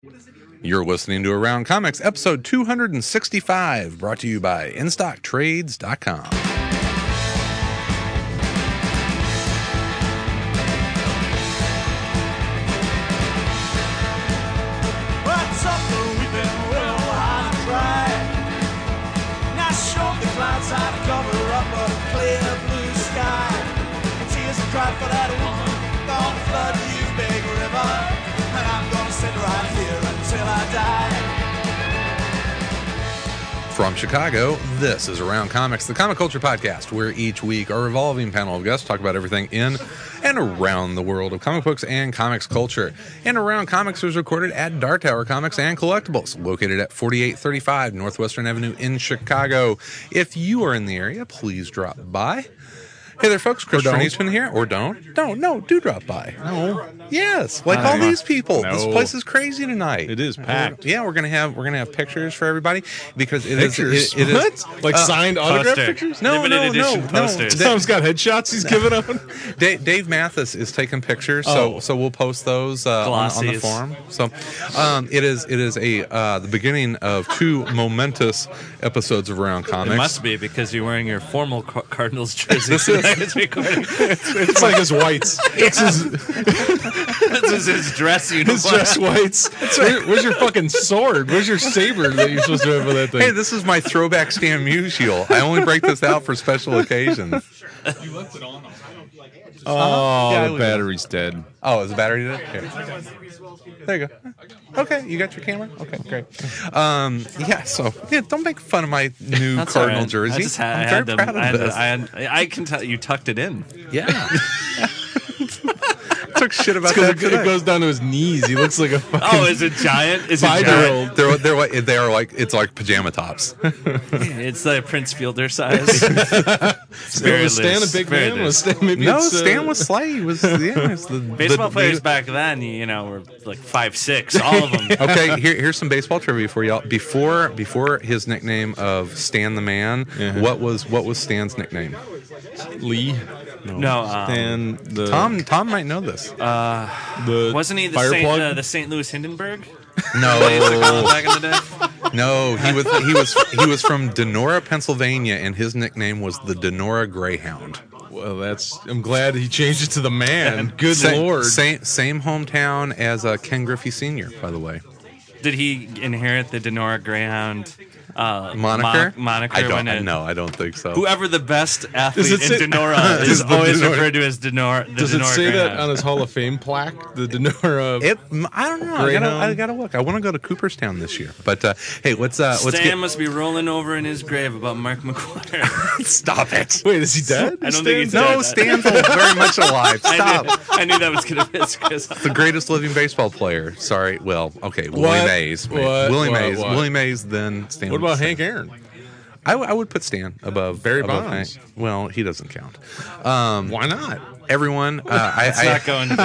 You're listening to Around Comics, episode 265, brought to you by InStockTrades.com. What's up, we've been well hard to try. Now show the clouds how to cover up a clear blue sky. And tears are cried for that woman, gonna flood you, big river. And I'm gonna sit right here until I die. From Chicago, this is Around Comics, the comic culture podcast, where each week our revolving panel of guests talk about everything in and around the world of comic books and comics culture. And Around Comics is recorded at Dark Tower Comics and Collectibles, located at 4835 Northwestern Avenue in Chicago. If you are in the area, please drop by. Hey there, folks. Christopher Neesman here. Or don't. No, do drop by. No. Yes, like all these people. No. This place is crazy tonight. It is packed. Yeah, we're gonna have pictures for everybody because it Pictures? is. What? Like signed autograph Poster. pictures? No, Limited edition posters. Tom's got headshots he's giving out. Dave Mathis is taking pictures, so we'll post those on the Glossies. forum. So it is the beginning of two momentous episodes of Around Comics. It must be because you're wearing your formal Cardinals jersey. It's recording. It's like his whites. It's his This is his dress uniform. dress whites. Where's your fucking sword? Where's your saber that you're supposed to have for that thing? Hey, this is my throwback Stan Musial. I only break this out for special occasions. the battery's dead. Oh, is the battery dead? Here. There you go. Okay, you got your camera? Okay, great. Don't make fun of my new That's Cardinal all right. jersey. I I'm had very them. proud of this. I can tell you tucked it in. Yeah. Took shit about Because that today. it goes down to his knees. He looks like a fucking Oh, is it giant? Is it giant? 5-year-old. They are like it's like pajama tops. It's the Prince Fielder size. Was Stan a big man? Was Stan maybe No, it's, Stan was slight. He was Baseball players back then, were like 5'6", all of them. Okay, here's some baseball trivia for y'all. Before his nickname of Stan the Man, what was Stan's nickname? Lee. No, Stan the Tom might know this. the wasn't he fire plug? the St. Louis Hindenburg? No, Back in the day. no, he was from Denora, Pennsylvania, and his nickname was the Denora Greyhound. Well, I'm glad he changed it to the man. Good lord. Same hometown as Ken Griffey Sr., by the way. Did he inherit the Denora Greyhound Moniker? moniker? I don't think so. Whoever the best athlete Does it in say- Denora is Is the always Denora- referred to as Denora. Does it say that Greyhound. on his Hall of Fame plaque? The Denora. I don't know. Greyhound? I gotta look. I want to go to Cooperstown this year. But hey, let's Stan get. must be rolling over in his grave about Mark McGuire. Stop it. Wait, is he dead? I don't think he's No, dead. Stan's very much alive. Stop. I knew that was going to miss Chris. The greatest living baseball player. Sorry. Well, okay. Willie What? Mays. What? Willie What? Mays. What? Willie Mays. Then Stan. What about Hank Aaron? I would put Stan above Barry above Bonds. Hank. Well, he doesn't count. Why not? Everyone, Let's not go into this.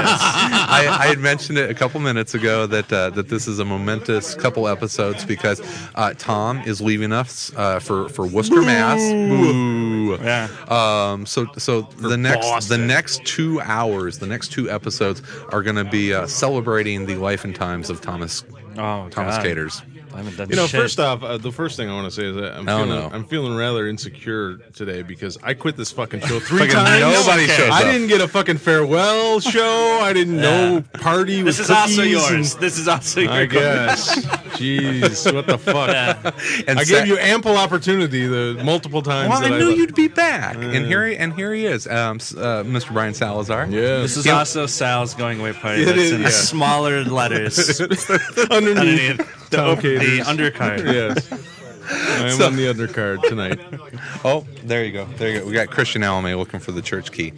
I had mentioned it a couple minutes ago that this is a momentous couple episodes because Tom is leaving us for Worcester, Mass. Boo. Yeah. So the next 2 hours, the next two episodes are going to be celebrating the life and times of Thomas Oh, Thomas God. Caters. I haven't done shit. First off, the first thing I want to say is that no. I'm feeling rather insecure today because I quit this fucking show 3 Fucking times. nobody shows I up. didn't get a fucking farewell show. I didn't know party with This is also cookies yours. and- This is also your I guess. Jeez, what the fuck? Yeah. And I gave you ample opportunity the multiple times. Well, that I knew you'd be back, and here he is, Mr. Brian Salazar. Yeah. This is also Sal's going away party. It That's is, in yeah. smaller letters underneath underneath Tom the Caters. undercard. Yes. I'm on the undercard tonight. Oh, there you go. We got Christian Alame looking for the church key.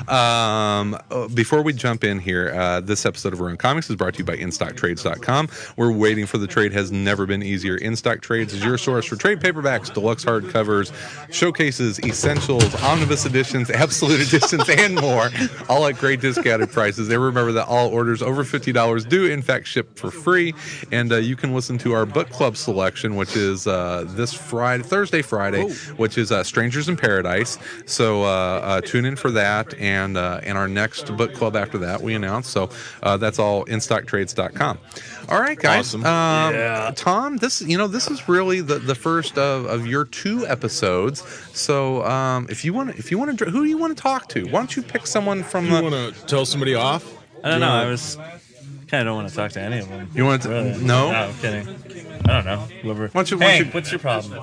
Before we jump in here, this episode of Around Comics is brought to you by InStockTrades.com. We're waiting for the trade has never been easier. InStock Trades is your source for trade paperbacks, deluxe hardcovers, showcases, essentials, omnibus editions, absolute editions, and more, all at great discounted prices. And remember that all orders over $50 do, in fact, ship for free. And you can listen to our book club selection, which is this this Thursday, Friday, which is Strangers in Paradise. So tune in for that, and our next book club after that we announced. So that's all instocktrades.com. All right, guys. Awesome. Tom, this is really the first of your 2 episodes. So if you want to, who do you want to talk to? Why don't you pick someone from You want to tell somebody off? I don't know. I was kind of don't want to talk to any of them. You want to? Really. No? No, I'm kidding. I don't know. Whoever. Hank, what's your problem?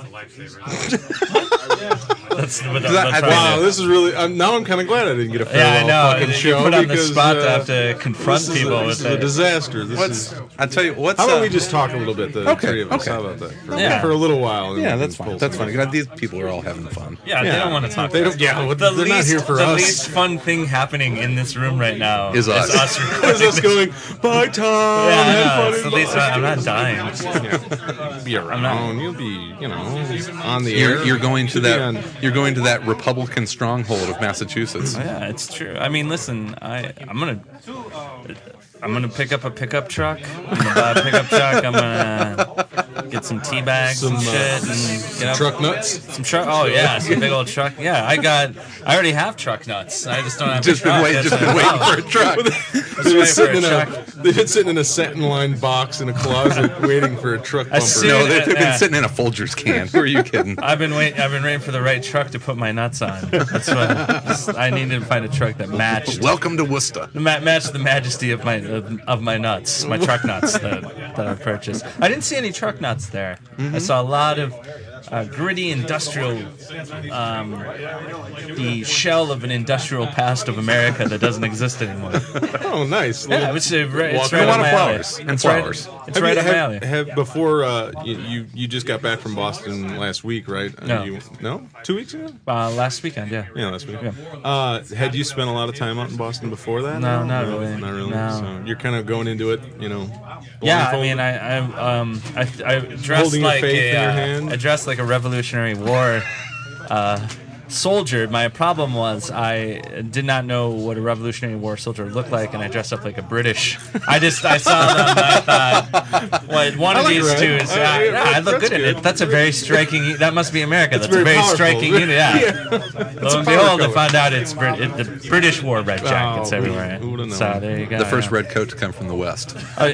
Wow, this is really. Now I'm kind of glad I didn't get a farewell I know. fucking You show put on because the spot to have to confront people This with is a it. disaster. I tell you what's. How about we just talk a little bit, the Okay, three of us? okay. How about that? Yeah. For a little while. and Yeah, we that's can fine. pull That's some- fine. These people are all having fun. Yeah, they don't want to talk. They don't. Yeah, they're not here for the us. least fun thing happening in this room right now Is us. Is recording us this. going, bye, Tom. Yeah, I have know, fun it's in the least Boston." I'm not dying. Be around. You'll be, on the air. You're going to You'll be that. on- You're going to that Republican stronghold of Massachusetts. Yeah, it's true. I mean, listen, I'm gonna pick up a pickup truck. I'm gonna buy a pickup truck. I'm gonna get some tea bags and shit, and get up, truck nuts. some truck. Oh yeah, some big old truck. Yeah, I already have truck nuts. I just don't have Just a been truck. waiting That's for my a truck. They've been, sitting they've been sitting in a satin-lined box in a closet waiting for a truck bumper. soon- No, they've been Yeah. sitting in a Folgers can. Who are you kidding? I've been waiting for the right truck to put my nuts on. That's what I needed to find a truck that matched. Welcome to Worcester. Match the majesty of my nuts, my truck nuts that I purchased. I didn't see any truck nuts there. I saw a lot of gritty industrial, the shell of an industrial past of America that doesn't exist anymore. Oh, nice. Yeah, it's right A up lot my of alley. flowers and It's flowers. Right, it's right up my alley. Have before you just got back from Boston last week, right? No. No? 2 weeks ago? Last weekend, yeah. Yeah, last week. Yeah. Had you spent a lot of time out in Boston before that? No, not really. Not really. No. So you're kind of going into it, Yeah, I blindfolded? mean, I dressed Holding your like faith in your hand? I dressed like a Revolutionary War soldier. My problem was I did not know what a Revolutionary War soldier looked like, and I dressed up like a British. I saw them. I thought, well, one of like these it, two right? is. that's I look good in good. it. That's a very striking. That must be America. That's a very very powerful. striking unit. Yeah. Lo a and power behold, I color. found out it's the British wore red jackets who everywhere. would've known? So there you go. The first yeah. red coat to come from the West.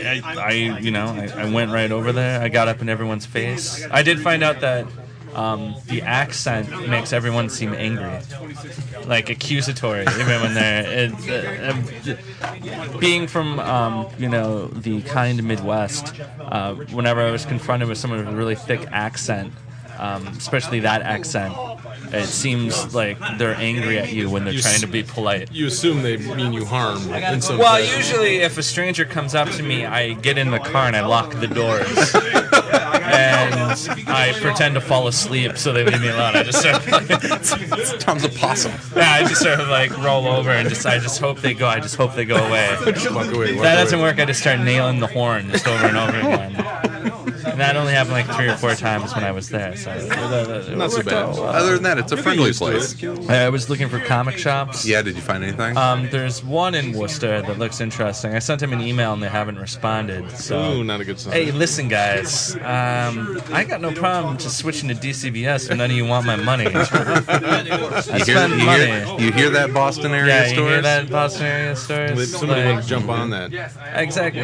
I went right over there. I got up in everyone's face. I did find out that the accent makes everyone seem angry, like accusatory, even when they're being from the kind Midwest. Whenever I was confronted with someone with a really thick accent, especially that accent, it seems like they're angry at you when they're trying to be polite. You assume they mean you harm in some Well, fashion. usually if a stranger comes up to me, I get in the car and I lock the doors. And I pretend to fall asleep so they leave me alone. I just sort of Tom's a possum. I just sort of like roll over and I just hope they go. I just hope they go away. Just walk away. If that doesn't work, I just start nailing the horn just over and over again. And that only happened like 3 or 4 times when I was there. So Not so bad. Other than that, it's a friendly place. I was looking for comic shops. Yeah, did you find anything? There's one in Worcester that looks interesting. I sent them an email and they haven't responded. So, Ooh, not a good sign. hey, listen, guys. I got no problem just switching to DCBS if none of you want my money. I spend money. You hear that Boston area Yeah, stores? you hear that Boston area stores? Somebody Like, would jump on that. exactly.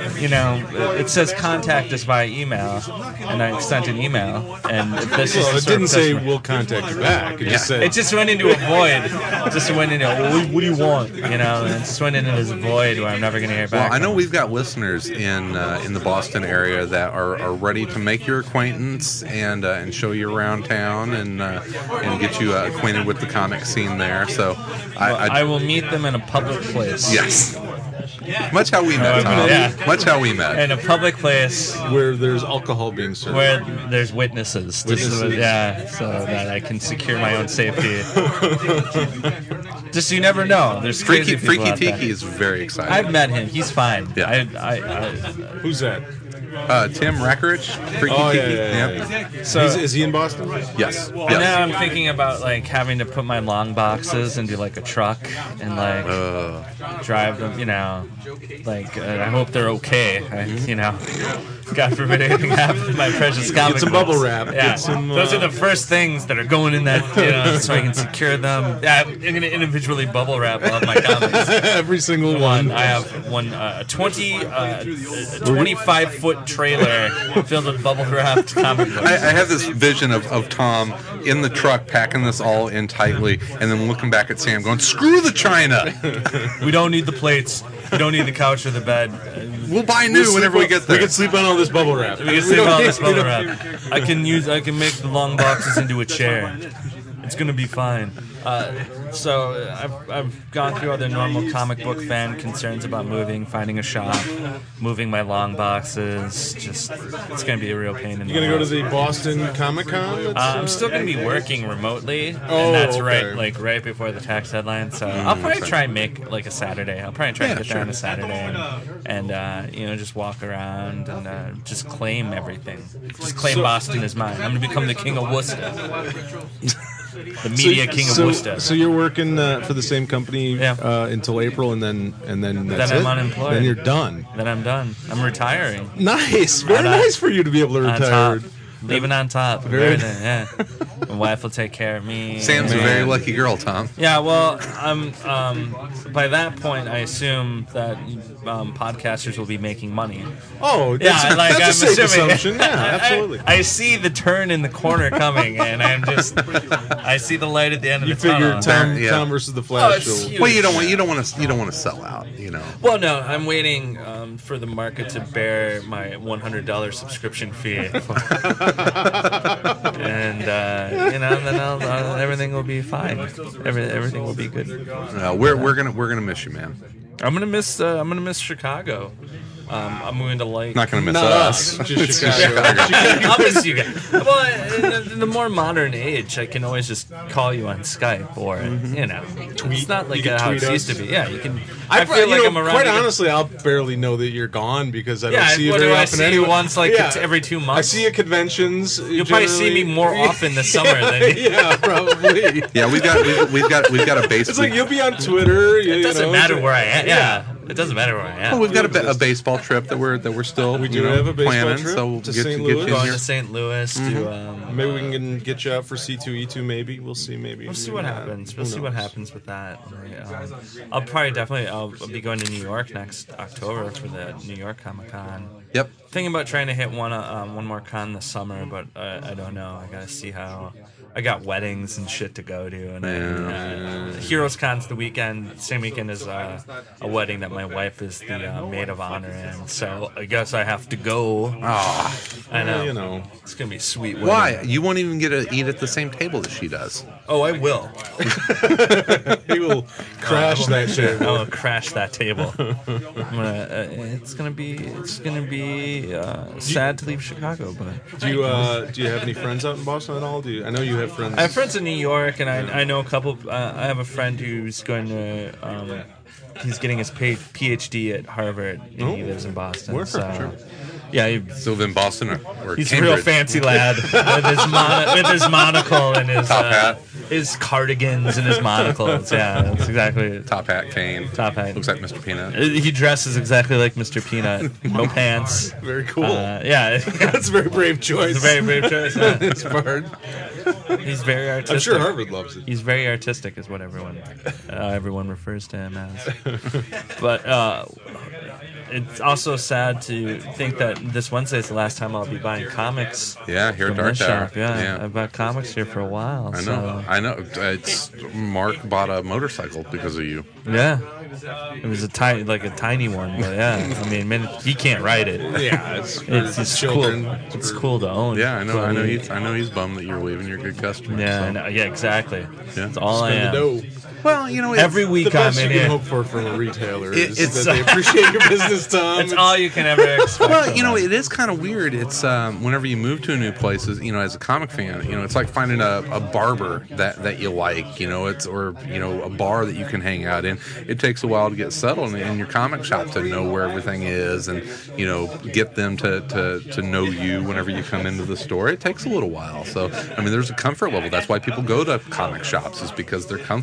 It says contact us via email, and I sent an email, and this is Well, the it sort didn't of say customer- we'll contact you back. It just said It just went into a void. It just went into, what do you want? And it just went into this void where I'm never going to hear back. Well, I know from. we've got listeners in the Boston area that are ready to make your acquaintance and show you around town and get you acquainted with the comic scene there. So I will meet them in a public place. yes, much how we met, Tom. Yeah. Much how we met. In a public place where there's alcohol being served. where there's witnesses. Yeah, so that I can secure my own safety. Just you never know. There's crazy people Freaky out there. Tiki is very excited. I've met him. He's fine. Yeah. Who's that? Tim Reckerich, Freaky Oh, Tiki. yeah. So Is he in Boston? Yes. now Yes. I'm thinking about like having to put my long boxes into like a truck and like drive them. I hope they're okay. God forbid anything happens to my precious comic Get some books. bubble wrap. Yeah. Get some, Those are the first things that are going in that, so I can secure them. Yeah, I'm going to individually bubble wrap all of my comics. every single one. I have one 25-foot trailer filled with bubble wrapped comic books. I have this vision of Tom in the truck packing this all in tightly, and then looking back at Sam, going, "Screw the China. We don't need the plates. We don't need the couch or the bed. We'll buy new whenever we get there." We can sleep on all this bubble wrap. We can sleep on this bubble wrap. I can make the long boxes into a chair. It's gonna be fine. So I've gone through all the normal comic book fan concerns about moving, finding a shop, moving my long boxes. Just it's gonna be a real pain in the You gonna go to ass. the Boston Comic Con? I'm still gonna be working remotely, Oh, and that's okay. right before the tax deadline. So I'll probably try and make like a Saturday. I'll probably try and get there on a Saturday, and just walk around and just claim everything. Just claim Boston as mine. I'm gonna become the king of Worcester, the media king of Worcester. So you're working for the same company Yeah. until April, and then that's I'm it? unemployed. Then you're done. Then I'm done. I'm retiring. Nice, very On nice for you to be able to On retire. top. Leaving on top. of Very- everything, yeah. My wife will take care of me. Sam's a Man. very lucky girl, Tom. Yeah, well, by that point, I assume that podcasters will be making money. Oh, Yeah, that's, like that's I'm a safe assuming. assumption. Yeah, absolutely. I see the turn in the corner coming, and I see the light at the end of You the tunnel. figure Yeah. Tom versus the Flash. it's will- huge. Well, you don't want to sell out. Well, no, I'm waiting for the market to bear my $100 subscription fee, and then everything will be fine. Everything will be good. We're gonna miss you, man. I'm gonna miss Chicago. I'm going to like. Not gonna miss Not us. us, just Chicago. I'll miss you guys. Well, in the more modern age, I can always just call you on Skype or It's not like You can how tweet it used us. to be. Yeah, you can. I feel like I'm around. Quite again. honestly, I'll barely know that you're gone because I don't Yeah, see you what very do I often see anyway. you once, like, Yeah. every 2 months? I see you at conventions. You'll probably see me more often this summer than. Yeah, probably. Yeah, we've got a base. It's like you'll be on Twitter. It doesn't matter where I am. Yeah, it doesn't matter where I am. Well, we've got a baseball trip that we're still We do have a baseball planning, trip so we'll to get St. you Louis. in Going here. to St. Louis to. Maybe we can get you out for C2E2. Maybe we'll see. Maybe We'll see what happens. We'll Who see what knows? happens with that. I'll be going to New York next October for the New York Comic Con. Yep. Thinking about trying to hit one more con this summer, but I don't know. I gotta see how. I got weddings and shit to go to, and Heroes Con's the weekend. Same weekend as a wedding that my wife is the maid of honor in. So I guess I have to go. I know. You know. It's gonna be a sweet. Wedding. Why? You won't even get to eat at the same table that she does. Oh, I will. He will crash that shit. I will crash that table. It's gonna be sad to leave Chicago, but Do you have any friends out in Boston at all? I know you have friends. I have friends in New York, and I know a couple. I have a friend who's going to. He's getting his PhD at Harvard, and he lives in Boston. Where? So, Sure. yeah, Still live in Boston or he's a Cambridge. real fancy lad with his monocle and his Top hat. his cardigans and his monocles. Yeah, that's exactly it. Top hat, cane. Top hat. Looks like Mr. Peanut. He dresses exactly like Mr. Peanut. No pants. Very cool. Yeah, That's a very brave choice. it's a very brave choice. Yeah. It's hard. He's very artistic. I'm sure Harvard loves it. He's very artistic, is what everyone refers to him as. But it's also sad to think that this Wednesday is the last time I'll be buying comics. Yeah, here at from Dark this Tower. shop. Yeah, I've bought comics here for a while. I know. So, I know. It's Mark bought a motorcycle because of you. yeah, it was a tiny one, but yeah, I mean, he can't ride it. Yeah, it's It's children. cool. It's cool to own. Yeah, I know. But I know he's bummed that you're leaving. You're a good customer. Yeah, so. I know. Yeah, exactly. Yeah. That's all I Spend am. the dough. Well, you know, Every The week I'm best in you can here. hope for from a retailer is It's- that they appreciate your business, Tom. That's all you can ever expect. Well, from you know, us. it is kind of weird. It's whenever you move to a new place, as a comic fan, it's like finding a barber that you like, or a bar that you can hang out in. It takes a while to get settled in your comic shop to know where everything is and, get them to know you whenever you come into the store. It takes a little while. So, I mean, there's a comfort level. That's why people go to comic shops, is because they're comfortable.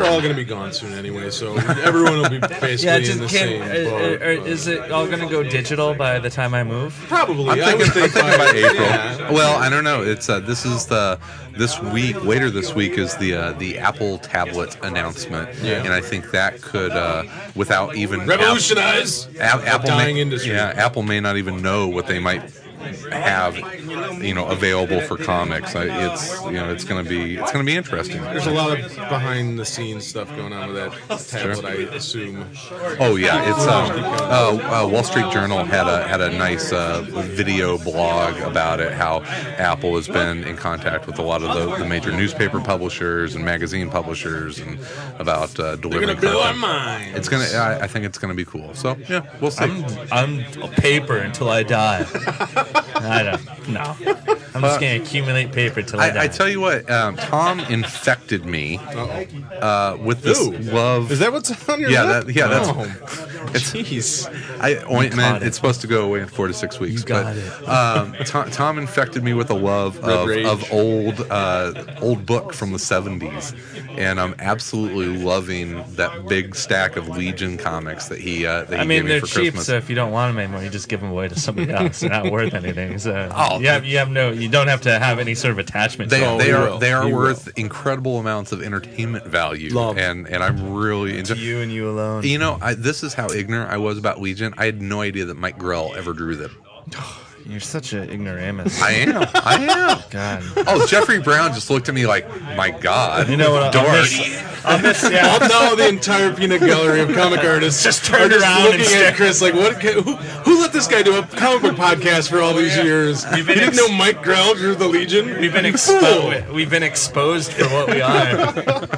they're all going to be gone soon anyway, so everyone will be basically in the same boat. Is it all going to go digital by the time I move? Probably. I'm thinking about April. Yeah. Well, I don't know. It's this week. Later this week is the Apple tablet announcement, and I think that could, without even Revolutionize Apple dying may, industry. Yeah, Apple may not even know what they might have, available for comics. It's going to be interesting. There's a lot of behind the scenes stuff going on with that tablet, I assume. Oh yeah, it's Wall Street Journal had a nice video blog about it. How Apple has been in contact with a lot of the major newspaper publishers and magazine publishers, and about delivering. They're gonna blow our content. mind. It's gonna. I think it's gonna be cool. So yeah, we'll see. I'm a paper until I die. I don't know. I'm just going to accumulate paper till I die. I tell you what, Tom infected me with this love. Is that what's on your lip? That's Jeez. ointment. It's supposed to go away in 4 to 6 weeks. You got it. Tom infected me with a love of old book from the 70s, and I'm absolutely loving that big stack of Legion comics that he gave me they're for cheap, Christmas. so if you don't want them anymore, you just give them away to somebody else. They're not worth anything. So Oh, you don't have to have any sort of attachment. They to them. are worth incredible amounts of entertainment value, and I'm really enjoying. You and you alone. This is how ignorant I was about Legion. I had no idea that Mike Grell ever drew them. You're such an ignoramus. I am. God. Oh, Jeffrey Brown just looked at me like, my God. You know what? I'll miss yeah. Now the entire peanut gallery of comic artists Just turned are around looking and at Chris like, what? Who let this guy do a comic book podcast for all these years? You didn't know Mike Grell drew the Legion? We've been exposed for what we are.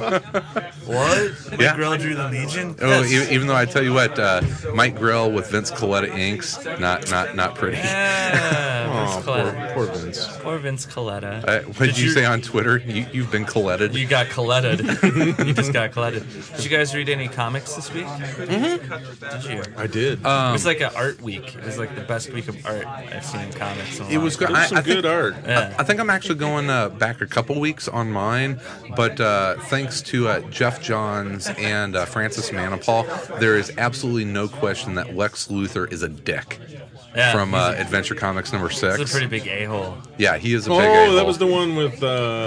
What? Yeah. Mike Grell drew the Legion? Oh, even though I tell you what, Mike Grell with Vince Coletta inks, not pretty. Yeah, Vince Coletta. Poor Vince. Poor Vince Coletta. What did you say on Twitter? You've been Coletted. You got Coletted. You just got Coletted. Did you guys read any comics this week? Mm-hmm. Did you? I did. It was like an art week. It was like the best week of art I've seen in comics. It was good. There's some good art. Yeah. I think I'm actually going back a couple weeks on mine, but thanks to Jeff Johns and Francis Manapul, there is absolutely no question that Lex Luthor is a dick. Yeah, from Adventure Comics number 6. He's a pretty big a-hole. Yeah, he is a big a-hole. Oh, that was the one with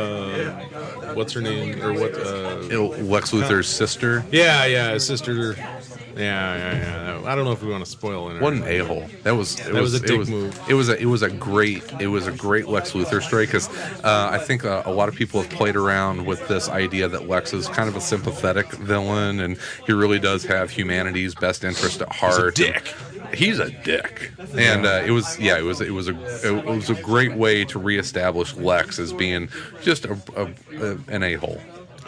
what's her name or what? Lex Luthor's sister. Yeah, his sister. Yeah. I don't know if we want to spoil it. What an a-hole! That was a dick move. It was a great Lex Luthor story, because I think a lot of people have played around with this idea that Lex is kind of a sympathetic villain, and he really does have humanity's best interest at heart. He's a dick, and it was a great way to reestablish Lex as being just an a-hole.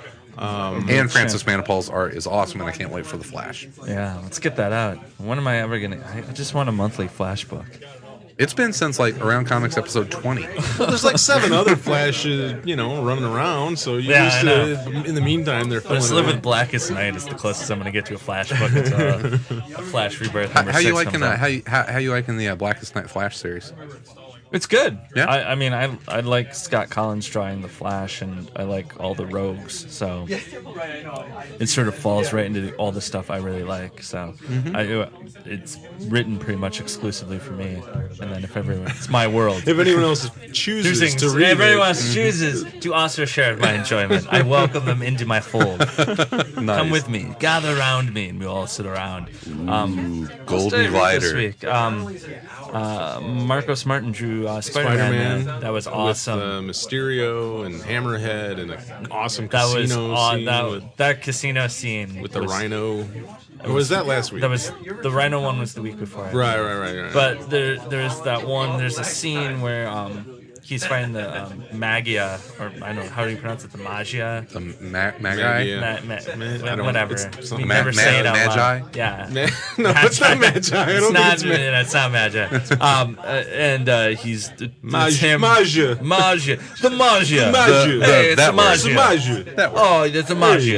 And Francis Manapul's art is awesome, and I can't wait for the Flash. Yeah, let's get that out. When am I ever gonna? I just want a monthly Flash book. It's been since Around Comics episode 20. Well, there's like 7 other Flashes, running around. So you used to. In the meantime, they're filling. Let's live with Blackest Night. Is the closest I'm gonna get to a Flash book until a Flash Rebirth number 6 comes out. How you liking the Blackest Night Flash series? It's good. Yeah. I like Scott Collins drawing the Flash, and I like all the rogues. So it sort of falls right into all the stuff I really like. So it's written pretty much exclusively for me. And then it's my world. If anyone else chooses to read if anyone it, else chooses to also share my enjoyment, I welcome them into my fold. Nice. Come with me, gather around me, and we all sit around. Golden Glider. This week. Marcos Martin drew Spider-Man. That was awesome. With Mysterio and Hammerhead and an awesome That casino was scene that casino scene with the Rhino. Or was that last week? That was the Rhino one was the week before. Right. But there's that one. There's a scene where he's fighting the Magia, or I don't know how do you pronounce it, the Magia. The Magi? Whatever. It's We never say it out Magi? loud. Yeah. No, it's not Magi. I don't think it's Magi. It's not Magi. And he's Magia. him. Magia. Magia. The Magia. Magia. Hey, it's that a word. It's a Magia. Magia. That Oh, it's a Magia.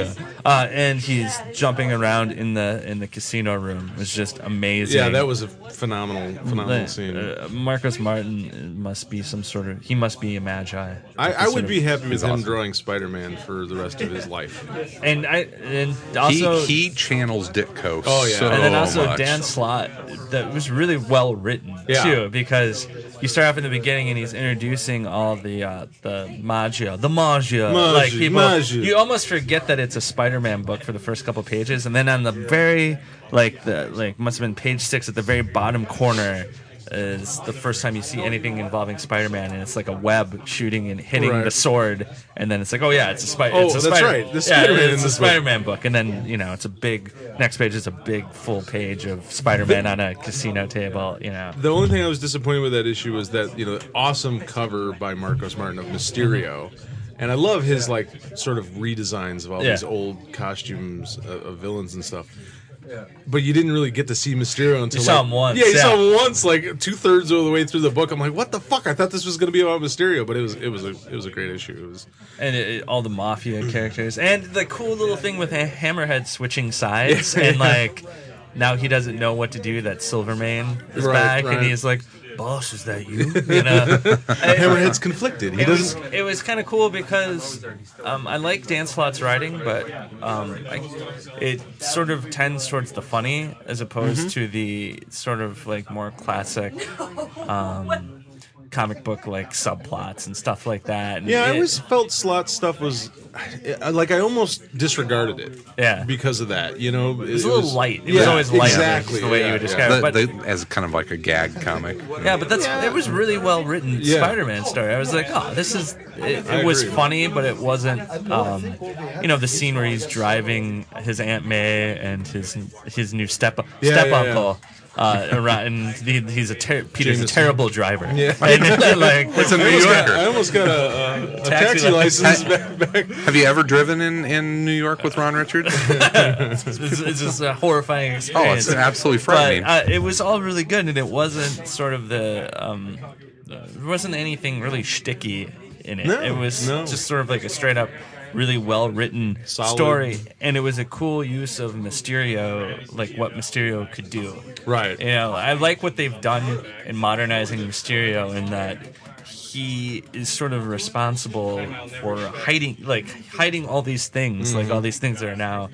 And he's jumping around in the casino room. It was just amazing. Yeah, that was a phenomenal scene. Marcos Martin must be he must be a magi. I would be happy with him drawing Spider-Man for the rest of his life. And also he channels Ditko. Oh, yeah. So and then also much. Dan Slott, that was really well written too, because you start off in the beginning and he's introducing all the magia, like people. Magia. You almost forget that it's a Spider-Man book for the first couple pages, and then on the very must have been page 6 at the very bottom corner is the first time you see anything involving Spider-Man, and it's like a web shooting and hitting the sword, and then it's like, oh yeah, it's a Spider-Man. Oh, that's right. The Spider-Man in it's a this Spider-Man book, and then it's a big. Next page is a big full page of Spider-Man on a casino table. The only thing I was disappointed with that issue was that awesome cover by Marcos Martin of Mysterio. And I love his sort of redesigns of all these old costumes of villains and stuff. Yeah. But you didn't really get to see Mysterio until you saw him once. Yeah, you saw him once, 2/3 of the way through the book. I'm like, what the fuck? I thought this was going to be about Mysterio, but it was a great issue. It was, and all the mafia characters, and the cool little thing with Hammerhead switching sides, and now he doesn't know what to do. That Silvermane is back, and he's like, boss, is that you? Hammerhead's conflicted. It was kind of cool because I like Dan Slott's writing, but it sort of tends towards the funny as opposed to the sort of more classic comic book subplots and stuff like that. And I always felt Slott's stuff was I almost disregarded it. Yeah, because of that. It was a little light. It was always light. Exactly the way you would describe it. But as kind of like a gag comic. Yeah, but it was really well written Spider-Man story. I was like, oh, this is. It was funny, but it wasn't. The scene where he's driving his Aunt May and his new step uncle. And he's Peter's a terrible driver. Yeah, and it's a New Yorker. I almost got a taxi license back. Have you ever driven in New York with Ron Richards? It's just a horrifying experience. Oh, it's absolutely frightening. But it was all really good, and it wasn't sort of there wasn't anything really shticky in it. It was just sort of like a straight up, really well written story, and it was a cool use of Mysterio, what Mysterio could do. Right. I like what they've done in modernizing Mysterio in that he is sort of responsible for hiding all these things, all these things that are now,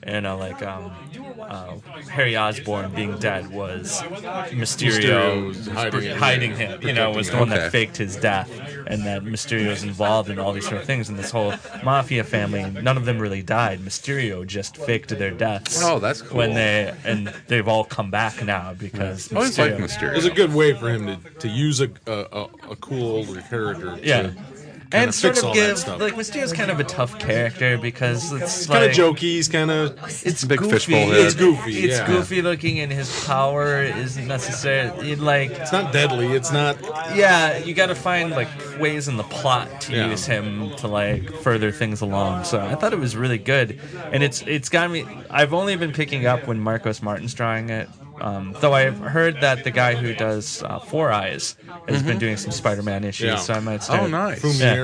Harry Osborn being dead was Mysterio hiding him. Was the one that faked his death, and that Mysterio's involved in all these sort of things. And this whole mafia family, none of them really died. Mysterio just faked their deaths. Oh, that's cool. They've all come back now because I always like Mysterio. It was a good way for him to use a cool older character. And sort of give Mysterio's kind of a tough character because it's kind of jokey. He's kind of it's a big goofy. fishbowl head. It's goofy. It's goofy looking, and his power isn't necessarily it's not deadly. It's not. Yeah, you got to find ways in the plot to use him to further things along. So I thought it was really good, and it's got me. I've only been picking up when Marcos Martin's drawing it. Though I've heard that the guy who does Four Eyes has been doing some Spider-Man issues, so I might start. Oh, nice.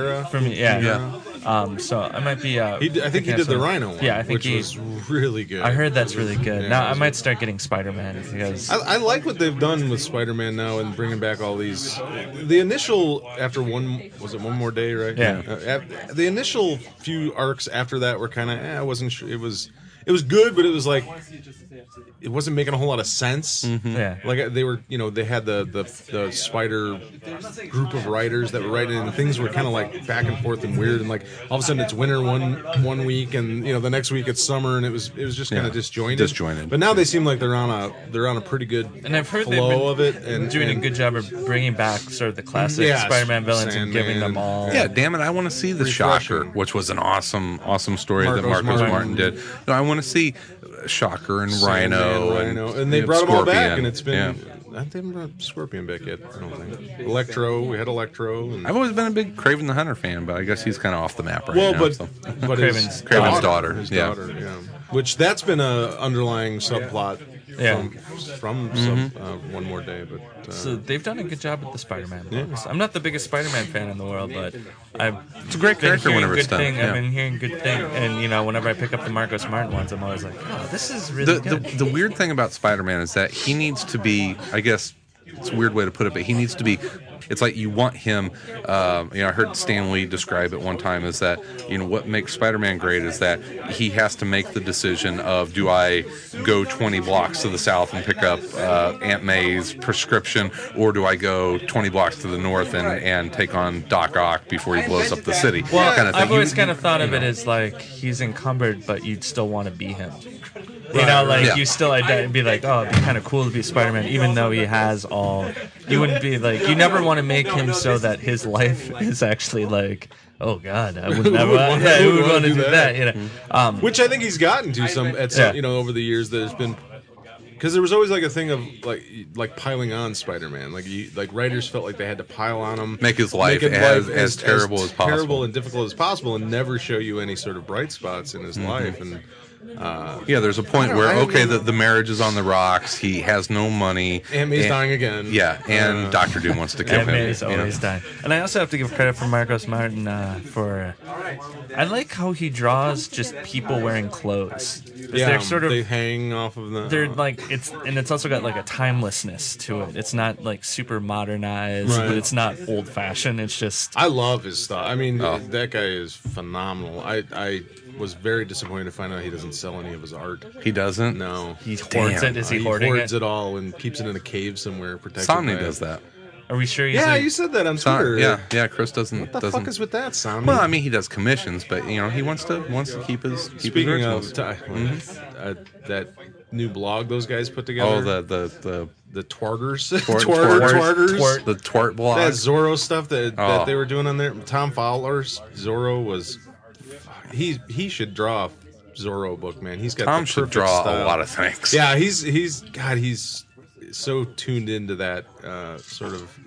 So I might be. I think he did the Rhino one. Yeah, I think which was really good. I heard that's really good. Now I might start getting Spider-Man because I like what they've done with Spider-Man now and bringing back all these. The initial after One More Day, right? Yeah. The initial few arcs after that were kind of. I wasn't sure. It was good, but it was it wasn't making a whole lot of sense. Mm-hmm. Yeah. They were, they had the Spider group of writers that were writing, and things were kind of back and forth and weird, and all of a sudden it's winter one week, and the next week it's summer, and it was just kind of disjointed. But now they seem like they're on a pretty good and I've heard flow of it, and doing a good job of bringing back sort of the classic Spider-Man villains and giving them all. Yeah, damn it! I want to see the Shocker, which was an awesome story that Marcos Martin did. No, I want to see Shocker and Rhino, and they brought them all back, and it's been. I haven't brought Scorpion back yet. I don't think. Electro, we had Electro. And I've always been a big Kraven the Hunter fan, but I guess he's kind of off the map right now. But Kraven's daughter, Which that's been a underlying subplot Yeah. from One More Day. But So they've done a good job with the Spider-Man books. Yeah. I'm not the biggest Spider-Man fan in the world, but it's a great character whenever it's done, yeah. I've been hearing good thing, and whenever I pick up the Marcos Martin ones, I'm always like, oh, this is really good. The weird thing about Spider-Man is that he needs to be, I guess it's a weird way to put it, but he needs to be, it's like you want him, I heard Stan Lee describe it one time as that, what makes Spider-Man great is that he has to make the decision of, do I go 20 blocks to the south and pick up Aunt May's prescription, or do I go 20 blocks to the north and take on Doc Ock before he blows up the city? Well, kind of thing. I've always kind of thought of it as like he's encumbered, but you'd still want to be him. You still be like, oh, it'd be kind of cool to be Spider-Man, even though he has all. You wouldn't be like, you never want to make him so that his life is actually like, oh God, I would never want to do that. Which I think he's gotten to some over the years. There's been, because there was always like a thing of like piling on Spider-Man. Like writers felt like they had to pile on him, make his life as terrible as possible, terrible and difficult as possible, and never show you any sort of bright spots in his life. And there's a point where the marriage is on the rocks. He has no money. Aunt May's dying again. Yeah, and Doctor Doom wants to kill him. Aunt May's always dying. And I also have to give credit for Marcos Martin for. I like how he draws just people wearing clothes. They're sort of, they hang off of the. They're like it's also got like a timelessness to it. It's not like super modernized, but it's not old fashioned. It's just. I love his stuff. I mean, that guy is phenomenal. I was very disappointed to find out he doesn't sell any of his art. He doesn't? No. He hoards it? Is he hoarding it? He hoards it all and keeps it in a cave somewhere. Somni does that. Are we sure? You said that on Twitter. Yeah. Chris doesn't. What the fuck is with that, Somni? Well, I mean, he does commissions, but he wants to keep his. Speaking of that new blog those guys put together. Oh, the Twarters, Twarters, the Twart blog. That Zorro stuff that they were doing on there. Tom Fowler's Zorro was. He should draw a Zorro book, man. He's got Tom the should draw style. a lot of things. Yeah, he's so tuned into that sort of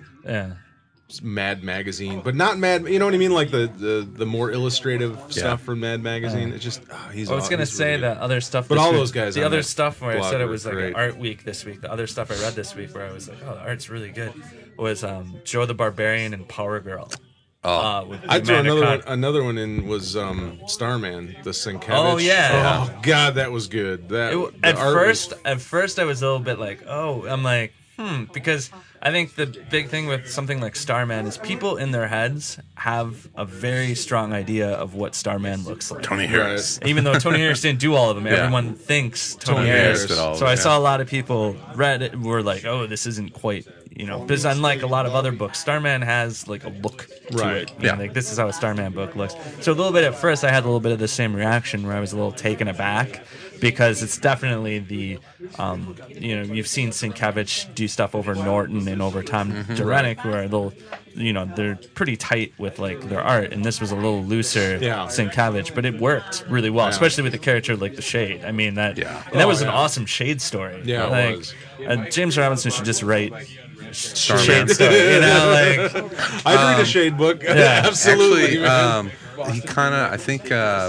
Mad Magazine, but not Mad. You know what I mean? Like the more illustrative stuff from Mad Magazine. It's just he's. I was gonna say really that other stuff, but all those guys. The other stuff where I said it was like an art week this week. The other stuff I read this week where I was like, oh, the art's really good. Was Joe the Barbarian and Power Girl. I'd throw another one in was Starman, the Sienkiewicz. Oh yeah. Oh God, that was good. At first I was a little bit like, I'm like, because I think the big thing with something like Starman is people in their heads have a very strong idea of what Starman looks like. Tony Harris. Even though Tony Harris didn't do all of them, everyone thinks Tony Harris did all of them. So I saw a lot of people read it were like, oh, this isn't quite. Because unlike a lot of other books, Starman has like a look to it. Like this is how a Starman book looks. So a little bit at first, I had a little bit of the same reaction where I was a little taken aback because it's definitely the, you've seen Sienkiewicz do stuff over Norton and over Tom Durenick where they're pretty tight with like their art, and this was a little looser Sienkiewicz, but it worked really well, especially with the character like the Shade. I mean that was an awesome Shade story. Yeah, like, it was. James Robinson should just write. Starman. Shade story, I'd read a Shade book. Absolutely. Actually, he kind of, I think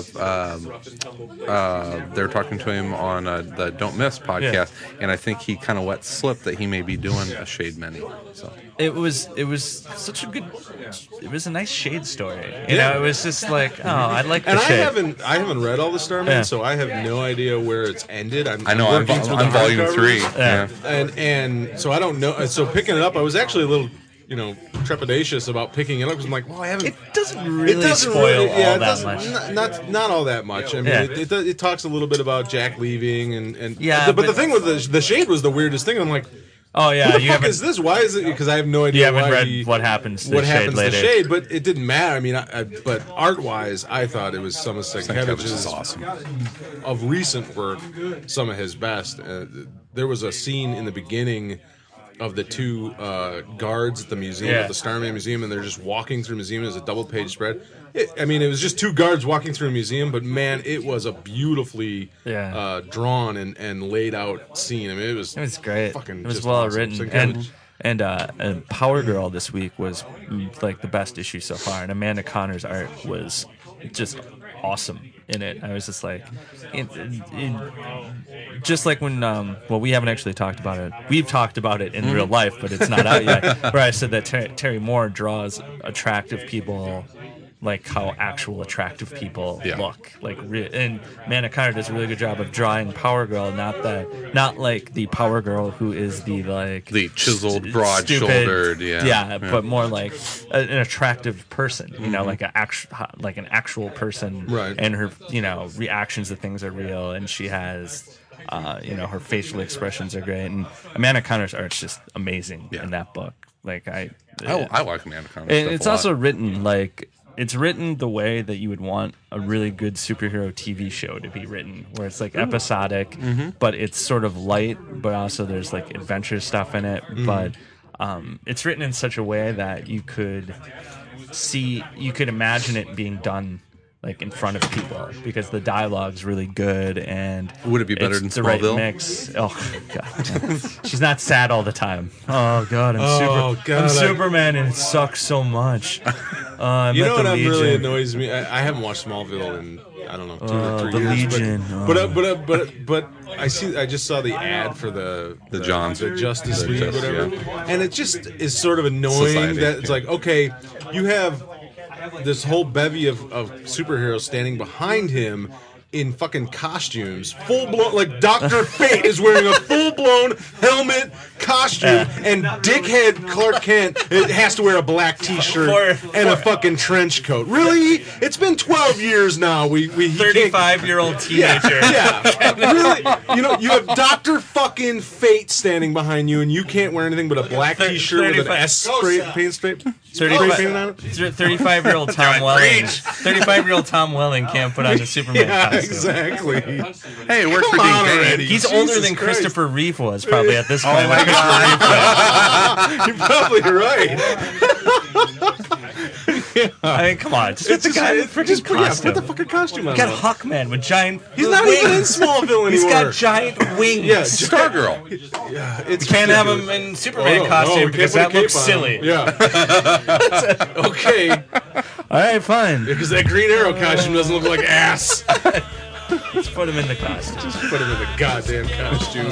they were talking to him on the Don't Miss podcast, and I think he kind of let slip that he may be doing a Shade mini. So it was such a good. It was a nice Shade story. It was just like, I like the Shade. I haven't read all the Starman, so I have no idea where it's ended. I'm volume 3. Yeah. And so I don't know. So picking it up, I was actually a little. Trepidatious about picking it up because I'm like, well, I haven't. It doesn't really spoil all that much. Not all that much. I mean, it talks a little bit about Jack leaving and but the thing with the Shade was the weirdest thing. I'm like, oh yeah, who the fuck is this? Why is it? Because I have no idea. You haven't read what happens to the Shade, but it didn't matter. I mean, but art wise, I thought it was some of Sienkiewicz's awesome of recent work, some of his best. There was a scene in the beginning of the two guards at the museum, at the Starman Museum, and they're just walking through the museum. It was a double-page spread. It was just two guards walking through a museum, but man, it was a beautifully drawn and laid out scene. I mean, it was great. Fucking it was just well awesome. written. And Power Girl this week was like the best issue so far, and Amanda Connor's art was just awesome in it. I was just like, just like when, well, we haven't actually talked about it. We've talked about it in real life, but it's not out yet. Where I said that Terry Moore draws attractive people like how actual attractive people look. Like, and Amanda Conner does a really good job of drawing Power Girl, not like the Power Girl who is the chiseled, broad-shouldered, but more like an attractive person. You know, like an actual person, right? And her, reactions to things are real, and she has. Her facial expressions are great, and Amanda Conner's art's just amazing in that book. Like I like Amanda Conner. It's also written like it's written the way that you would want a really good superhero TV show to be written, where it's like episodic, but it's sort of light, but also there's like adventure stuff in it. But it's written in such a way that you could imagine it being done like in front of people, because the dialogue's really good. And would it be better than the Smallville? Right mix. Oh god, she's not sad all the time. Oh god, I'm Superman, and it sucks so much. You know what really annoys me? I haven't watched Smallville in I don't know 2 or 3 years. Legion. But I just saw the ad for the Justice the League, whatever, and it just is sort of annoying that it's like, okay, you have this whole bevy of superheroes standing behind him in fucking costumes, full blown, like Dr. Fate is wearing a full blown helmet costume, and dickhead Clark Kent has to wear a black t-shirt and a fucking trench coat. Really? It's been 12 years now. We 35-year-old teenager. Really? You have Dr. fucking Fate standing behind you, and you can't wear anything but a black t-shirt with an S spray paint strip. 35-year-old Tom Welling. 35-year-old Tom Welling can't put on the Superman costume. Exactly. Hey, it works for Dean Cain. He's older than Christopher Reeve was probably at this point. Oh my god! You're probably right. I mean, come on, just put the guy in a freaking costume. Put the fucking costume on. You got Hawkman with giant. He's not even in Smallville anymore. He's got giant wings. Yeah, Stargirl. You can't have him in Superman costume because that looks silly. Yeah. Okay. All right, fine. Because that Green Arrow costume doesn't look like ass. Let's put him in the costume. Just put him in the goddamn costume.